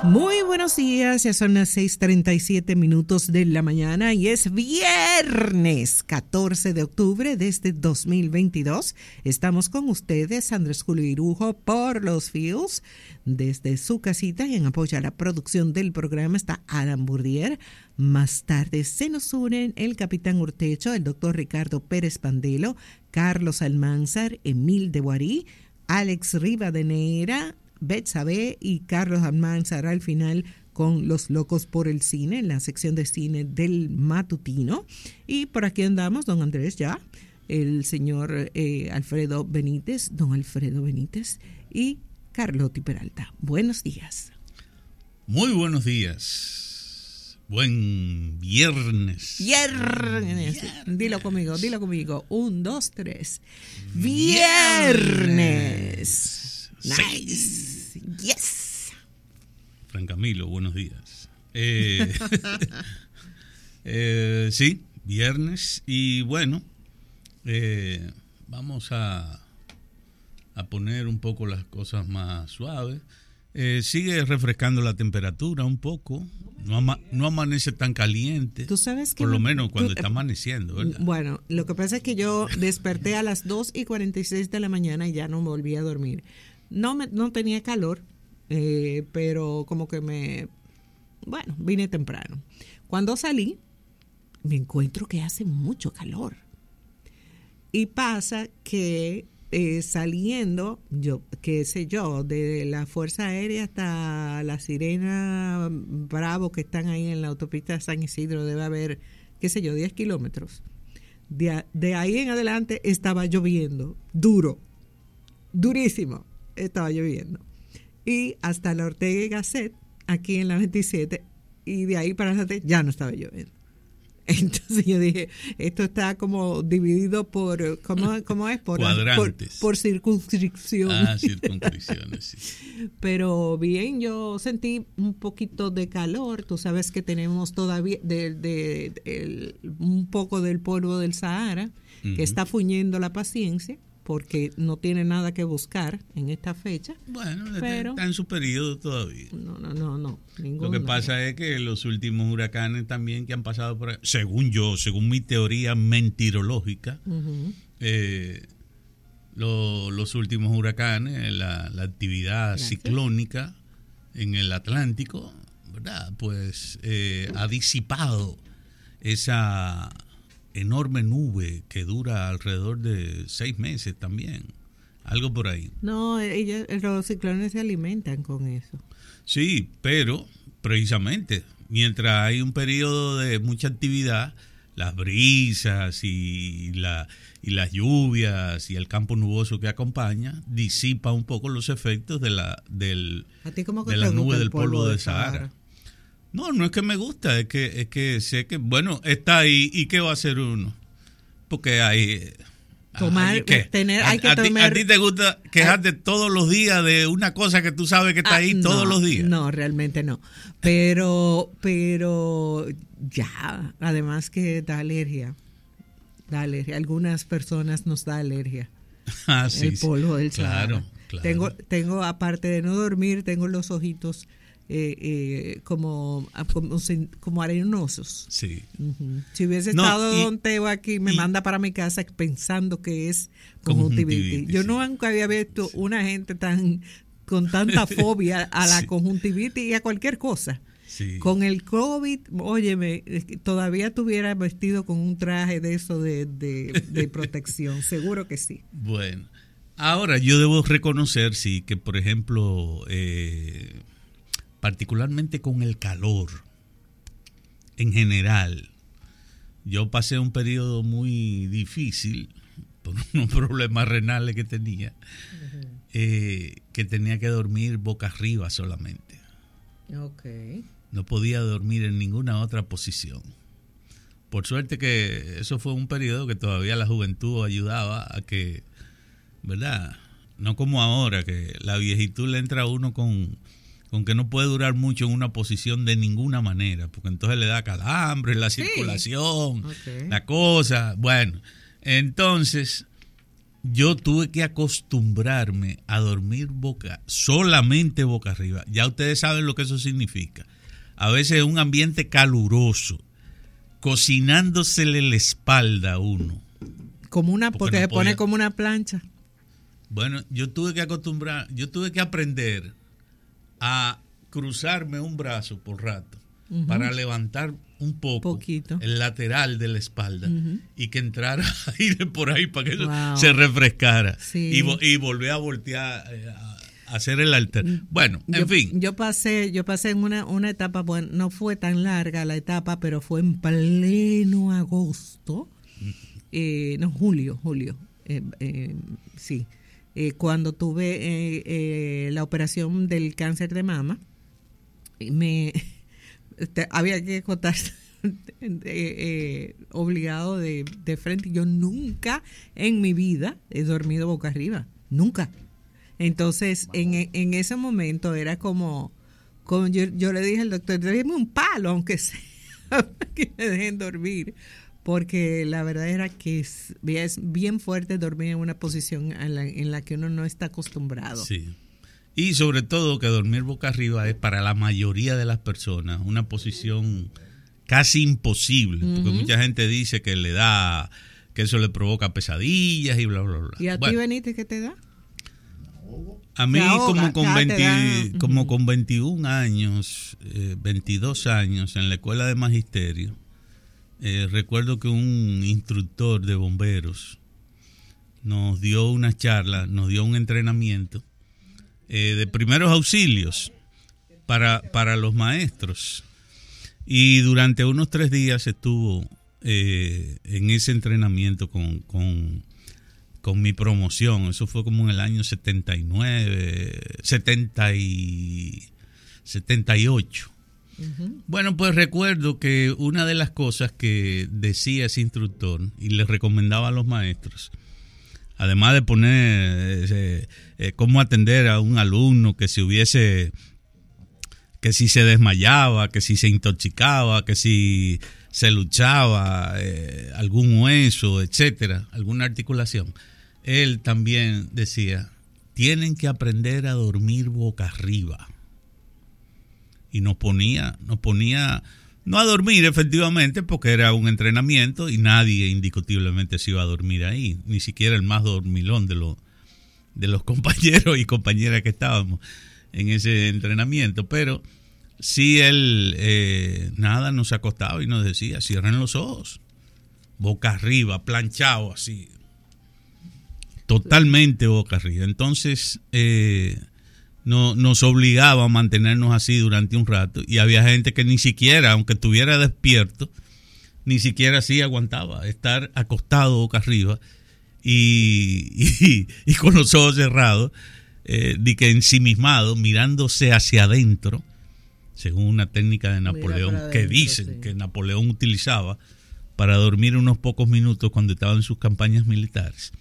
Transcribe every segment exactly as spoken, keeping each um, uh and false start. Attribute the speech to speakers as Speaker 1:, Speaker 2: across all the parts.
Speaker 1: Muy buenos días, ya son las seis treinta y siete minutos de la mañana y es viernes catorce de octubre de este dos mil veintidós. Estamos con ustedes, Andrés Julio Irujo, por los Fields, desde su casita, y en apoyo a la producción del programa está Adam Burdier. Más tarde se nos unen el capitán Urtecho, el doctor Ricardo Pérez Pandelo, Carlos Almanzar, Emil de Guarí, Alex Rivadeneira, Betsabe y Carlos Almanzar al final con Los Locos por el Cine, en la sección de cine del matutino. Y por aquí andamos, don Andrés ya, el señor eh, Alfredo Benítez, don Alfredo Benítez y Carlotti Peralta. Buenos días.
Speaker 2: Muy buenos días. Buen viernes.
Speaker 1: Viernes. viernes. Dilo conmigo, dilo conmigo. Un, dos, tres. Viernes. Nice. Yes.
Speaker 2: Fran Camilo, buenos días. Eh, eh, sí, viernes. Y bueno, eh, vamos a, a poner un poco las cosas más suaves. Eh, sigue refrescando la temperatura un poco. No, ama, no amanece tan caliente.
Speaker 1: Tú sabes que
Speaker 2: por lo
Speaker 1: me,
Speaker 2: menos cuando
Speaker 1: tú,
Speaker 2: está amaneciendo, ¿verdad?
Speaker 1: Bueno, lo que pasa es que yo desperté a las dos y cuarenta y seis de la mañana y ya no me volví a dormir. No, me, no tenía calor, eh, pero como que me... Bueno, vine temprano. Cuando salí, me encuentro que hace mucho calor. Y pasa que eh, saliendo, yo qué sé yo, de la Fuerza Aérea hasta la Sirena Bravo, que están ahí en la autopista de San Isidro, debe haber, qué sé yo, diez kilómetros. De, de ahí en adelante estaba lloviendo, duro, durísimo. Estaba lloviendo. Y hasta la Ortega y Gasset, aquí en la veintisiete, y de ahí para adelante ya no estaba lloviendo. Entonces yo dije, esto está como dividido por, ¿cómo, cómo es? Por,
Speaker 2: cuadrantes.
Speaker 1: Por, por circunscripción.
Speaker 2: Ah, circunscripciones, sí.
Speaker 1: Pero bien, yo sentí un poquito de calor. Tú sabes que tenemos todavía de, de, de, el, un poco del polvo del Sahara, uh-huh, que está fuñendo la paciencia, porque no tiene nada que buscar en esta fecha.
Speaker 2: Bueno,
Speaker 1: pero,
Speaker 2: está en su periodo todavía.
Speaker 1: No, no, no, no. Ninguno.
Speaker 2: Lo que pasa es que los últimos huracanes también que han pasado por ahí, según yo, según mi teoría mentirológica, uh-huh, eh, lo, los últimos huracanes, la, la actividad Gracias. ciclónica en el Atlántico, ¿verdad? Pues eh, ha disipado esa enorme nube que dura alrededor de seis meses también, algo por ahí.
Speaker 1: No, ellos, los ciclones se alimentan con eso.
Speaker 2: Sí, pero precisamente mientras hay un periodo de mucha actividad, las brisas y la y las lluvias y el campo nuboso que acompaña disipa un poco los efectos de la del
Speaker 1: ¿A ti cómo que
Speaker 2: de la nube del polvo, polvo
Speaker 1: de
Speaker 2: del Sahara.
Speaker 1: Sahara?
Speaker 2: No, no es que me gusta, es que es que sé que, bueno, está ahí, ¿y qué va a hacer uno? Porque hay...
Speaker 1: Tomar,
Speaker 2: hay que,
Speaker 1: tener,
Speaker 2: a,
Speaker 1: hay que
Speaker 2: a, ti,
Speaker 1: tomar...
Speaker 2: a ti te gusta quejarte ah, todos los días de una cosa que tú sabes que está ah, ahí
Speaker 1: no,
Speaker 2: todos los días.
Speaker 1: No, realmente no. Pero, pero ya, además que da alergia. Da alergia. Algunas personas nos da alergia.
Speaker 2: Ah, sí,
Speaker 1: el polvo sí, del Sahara.
Speaker 2: Claro, claro.
Speaker 1: Tengo, tengo, aparte de no dormir, tengo los ojitos... Eh, eh, como, como como arenosos.
Speaker 2: Sí.
Speaker 1: Uh-huh. Si hubiese
Speaker 2: no,
Speaker 1: estado
Speaker 2: y,
Speaker 1: Don Teo aquí, me y, manda para mi casa pensando que es
Speaker 2: conjuntivitis.
Speaker 1: conjuntivitis. Yo sí. nunca había visto sí. una gente tan con tanta fobia a la sí. conjuntivitis y a cualquier cosa.
Speaker 2: Sí.
Speaker 1: Con el COVID, óyeme, todavía estuviera vestido con un traje de eso de, de, de protección. Seguro que sí.
Speaker 2: Bueno, ahora yo debo reconocer, sí, que por ejemplo... Eh, particularmente con el calor en general. Yo pasé un periodo muy difícil por unos problemas renales que tenía, uh-huh. eh, que tenía que dormir boca arriba solamente.
Speaker 1: Okay.
Speaker 2: No podía dormir en ninguna otra posición. Por suerte que eso fue un periodo que todavía la juventud ayudaba a que, ¿verdad? No como ahora, que la viejitud le entra a uno con... con que no puede durar mucho en una posición de ninguna manera, porque entonces le da calambre, la sí. circulación, okay. la cosa. Bueno, entonces, yo tuve que acostumbrarme a dormir boca, solamente boca arriba. Ya ustedes saben lo que eso significa. A veces un ambiente caluroso, cocinándosele la espalda a uno.
Speaker 1: Como una, porque, porque
Speaker 2: no
Speaker 1: se pone
Speaker 2: podía.
Speaker 1: como una plancha.
Speaker 2: Bueno, yo tuve que acostumbrar, yo tuve que aprender a cruzarme un brazo por rato, uh-huh, para levantar un poco
Speaker 1: Poquito.
Speaker 2: el lateral de la espalda, uh-huh, y que entrara aire por ahí para que
Speaker 1: wow.
Speaker 2: se refrescara,
Speaker 1: sí.
Speaker 2: y, y volver a voltear eh, a hacer el alter. Bueno, en
Speaker 1: yo,
Speaker 2: fin.
Speaker 1: Yo pasé, yo pasé en una, una etapa, bueno, no fue tan larga la etapa, pero fue en pleno agosto, eh, no, julio, julio, eh, eh, sí, eh, cuando tuve eh, eh, la operación del cáncer de mama, me te, había que acostarse eh, eh, obligado de, de frente. Yo nunca en mi vida he dormido boca arriba, nunca. Entonces, en, en ese momento era como, como yo, yo le dije al doctor, déjeme un palo, aunque sea, que me dejen dormir, porque la verdad era que es, es bien fuerte dormir en una posición en la, en la que uno no está acostumbrado.
Speaker 2: Sí. Y sobre todo que dormir boca arriba es para la mayoría de las personas una posición casi imposible, porque uh-huh, mucha gente dice que le da, que eso le provoca pesadillas y bla, bla, bla.
Speaker 1: ¿Y a
Speaker 2: bueno,
Speaker 1: ti, Benítez, qué te da?
Speaker 2: A mí
Speaker 1: ahoga,
Speaker 2: como con veinte,
Speaker 1: da.
Speaker 2: como con veintiún años, eh, veintidós años en la escuela de magisterio, eh, recuerdo que un instructor de bomberos nos dio una charla, nos dio un entrenamiento eh, de primeros auxilios para, para los maestros. Y durante unos tres días estuvo eh, en ese entrenamiento con, con, con mi promoción. Eso fue como en el año setenta y nueve, setenta y setenta y ocho. Uh-huh. Bueno, pues recuerdo que una de las cosas que decía ese instructor y le recomendaba a los maestros, además de poner eh, eh, cómo atender a un alumno que si hubiese, que si se desmayaba, que si se intoxicaba, que si se luchaba eh, algún hueso, etcétera, alguna articulación, él también decía, tienen que aprender a dormir boca arriba. Y nos ponía, nos ponía, no a dormir efectivamente, porque era un entrenamiento y nadie indiscutiblemente se iba a dormir ahí, ni siquiera el más dormilón de los, de los compañeros y compañeras que estábamos en ese entrenamiento, pero sí él, eh, nada, nos acostaba y nos decía, cierren los ojos, boca arriba, planchado así, totalmente boca arriba. Entonces, eh, no, nos obligaba a mantenernos así durante un rato y había gente que ni siquiera, aunque estuviera despierto, ni siquiera así aguantaba estar acostado boca arriba y, y, y con los ojos cerrados, eh, de que ensimismado, mirándose hacia adentro, según una técnica de Napoleón adentro, que dicen sí. que Napoleón utilizaba para dormir unos pocos minutos cuando estaba en sus campañas militares.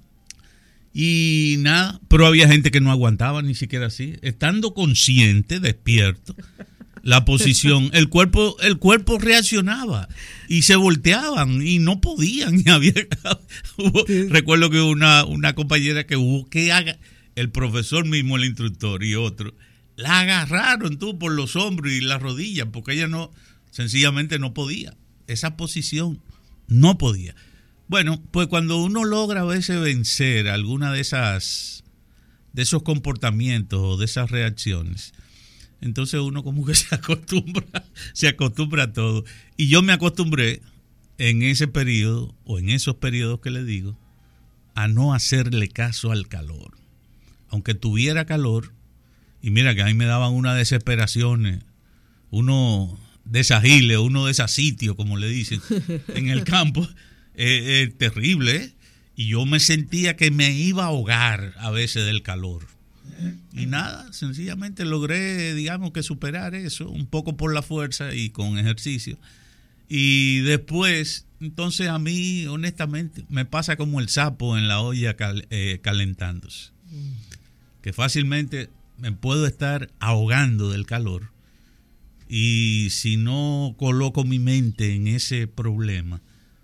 Speaker 2: Y nada, pero había gente que no aguantaba ni siquiera así, estando consciente, despierto, la posición, el cuerpo, el cuerpo reaccionaba y se volteaban y no podían. Y había, hubo, recuerdo que una, una compañera que hubo que haga, el profesor mismo, el instructor y otro, la agarraron tú por los hombros y las rodillas, porque ella no, sencillamente no podía. Esa posición no podía. Bueno, pues cuando uno logra a veces vencer alguna de esas, de esos comportamientos o de esas reacciones, entonces uno como que se acostumbra, se acostumbra a todo. Y yo me acostumbré en ese periodo, o en esos periodos que le digo, a no hacerle caso al calor. Aunque tuviera calor, y mira que a mí me daban unas desesperaciones, uno de esas giles, uno de esos sitios, como le dicen, en el campo, eh, eh, terrible, ¿eh? Y yo me sentía que me iba a ahogar a veces del calor. Y nada, sencillamente logré, digamos que superar eso, un poco por la fuerza y con ejercicio. Y después, entonces a mí, honestamente, me pasa como el sapo en la olla cal, eh, calentándose. Que fácilmente me puedo estar ahogando del calor. Y si no coloco mi mente en ese problema,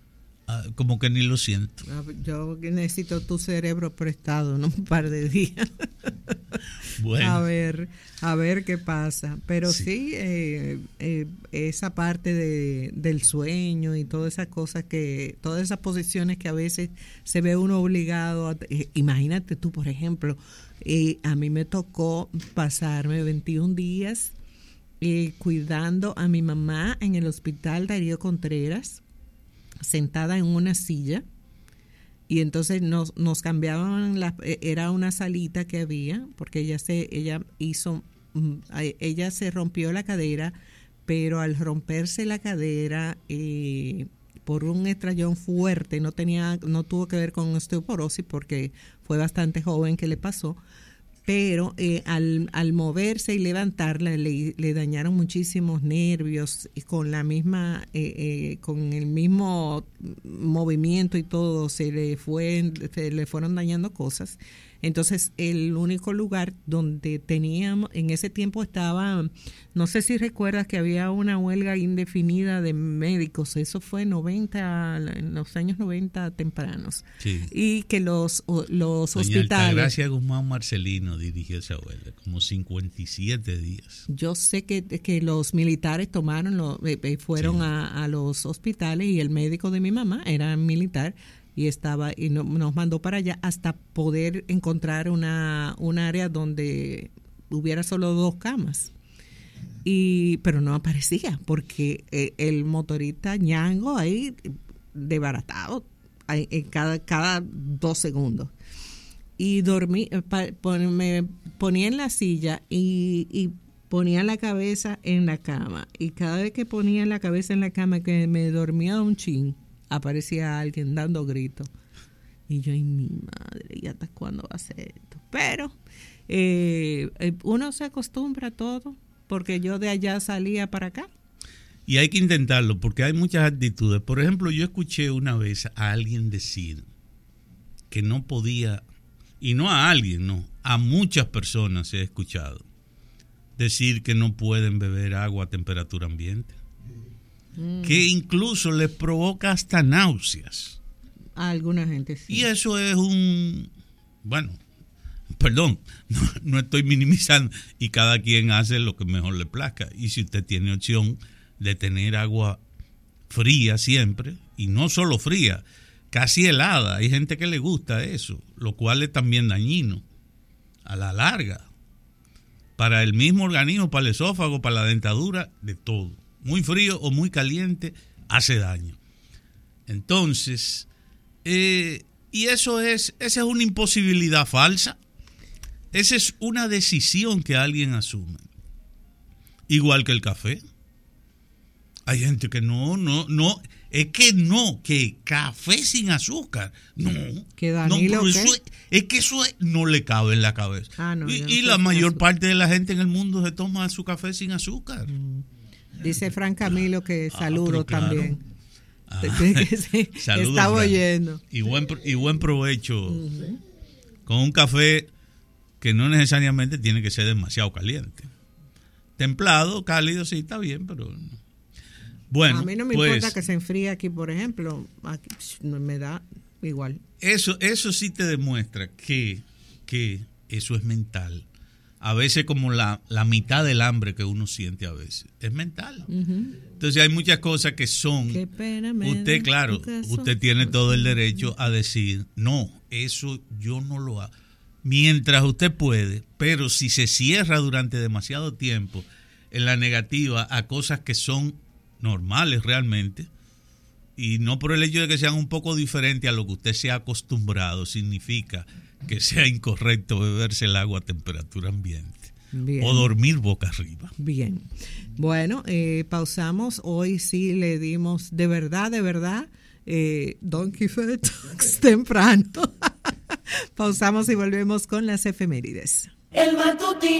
Speaker 2: como que ni lo siento.
Speaker 1: Yo necesito tu cerebro prestado, ¿no? Un par de días.
Speaker 2: Bueno.
Speaker 1: A ver, a ver qué pasa. Pero sí, sí eh, eh, esa parte de, del sueño y todas esas cosas que, todas esas posiciones que a veces se ve uno obligado a, eh, imagínate tú, por ejemplo, eh, a mí me tocó pasarme veintiún días eh, cuidando a mi mamá en el hospital Darío Contreras, sentada en una silla, y entonces nos, nos cambiaban, la, era una salita que había, porque ella se, ella hizo, ella se rompió la cadera, pero al romperse la cadera eh, por un estrellón fuerte, no tenía, no tuvo que ver con osteoporosis porque fue bastante joven que le pasó, pero eh, al, al moverse y levantarla le, le dañaron muchísimos nervios y con la misma eh, eh, con el mismo movimiento y todo se le fue se le fueron dañando cosas. Entonces el único lugar donde teníamos en ese tiempo estaba, no sé si recuerdas que había una huelga indefinida de médicos, eso fue noventa, en los años noventa tempranos,
Speaker 2: sí.
Speaker 1: Y que los los
Speaker 2: Doña
Speaker 1: hospitales,
Speaker 2: Altagracia Guzmán Marcelino dirigió esa huelga como cincuenta y siete días.
Speaker 1: Yo sé que, que los militares tomaron lo, eh, fueron sí. a, a los hospitales y el médico de mi mamá era militar y estaba y no, nos mandó para allá hasta poder encontrar una un área donde hubiera solo dos camas. Y pero no aparecía porque eh, el motorista ñango ahí desbaratado en cada cada dos segundos. Y dormí, me ponía en la silla y, y ponía la cabeza en la cama. Y cada vez que ponía la cabeza en la cama, que me dormía un chin, aparecía alguien dando gritos. Y yo, ay, mi madre, ¿y hasta cuándo va a ser esto? Pero eh, uno se acostumbra a todo, porque yo de allá salía para acá.
Speaker 2: Y hay que intentarlo, porque hay muchas actitudes. Por ejemplo, yo escuché una vez a alguien decir que no podía, y no a alguien, no, a muchas personas he escuchado decir que no pueden beber agua a temperatura ambiente. Mm. Que incluso les provoca hasta náuseas.
Speaker 1: A alguna gente sí.
Speaker 2: Y eso es un, bueno, perdón, no, no estoy minimizando, y cada quien hace lo que mejor le plazca. Y si usted tiene opción de tener agua fría siempre, y no solo fría, casi helada, hay gente que le gusta eso, lo cual es también dañino a la larga para el mismo organismo, para el esófago, para la dentadura, de todo. Muy frío o muy caliente hace daño. Entonces, eh, y eso es, esa es una imposibilidad falsa. Esa es una decisión que alguien asume. Igual que el café. Hay gente que no, no, no, es que no, que café sin azúcar, no.
Speaker 1: ¿Qué Danilo,
Speaker 2: no,
Speaker 1: qué?
Speaker 2: Eso es, es que eso es, no le cabe en la cabeza.
Speaker 1: Ah, no,
Speaker 2: y
Speaker 1: no
Speaker 2: y la mayor azúcar. Parte de la gente en el mundo se toma su café sin azúcar.
Speaker 1: Mm. Dice Fran Camilo que saludo ah, claro. también.
Speaker 2: Ah,
Speaker 1: sí, estaba oyendo.
Speaker 2: Y buen, y buen provecho uh-huh. con un café que no necesariamente tiene que ser demasiado caliente. Templado, cálido, sí, está bien, pero... Bueno,
Speaker 1: a mí no me
Speaker 2: pues,
Speaker 1: importa que se enfríe aquí, por ejemplo, aquí me da igual.
Speaker 2: Eso, eso sí te demuestra que, que eso es mental. A veces como la, la mitad del hambre que uno siente a veces es mental. Uh-huh. Entonces hay muchas cosas que son...
Speaker 1: Qué pena me
Speaker 2: usted, claro, usted tiene todo el derecho a decir, no, eso yo no lo hago. Mientras usted puede, pero si se cierra durante demasiado tiempo en la negativa a cosas que son normales realmente, y no por el hecho de que sean un poco diferentes a lo que usted se ha acostumbrado, significa que sea incorrecto beberse el agua a temperatura ambiente. Bien. O dormir boca arriba.
Speaker 1: Bien. Bueno, eh, pausamos. Hoy sí le dimos de verdad, de verdad, eh, Don Quijote temprano. Pausamos y volvemos con las efemérides. El matutino.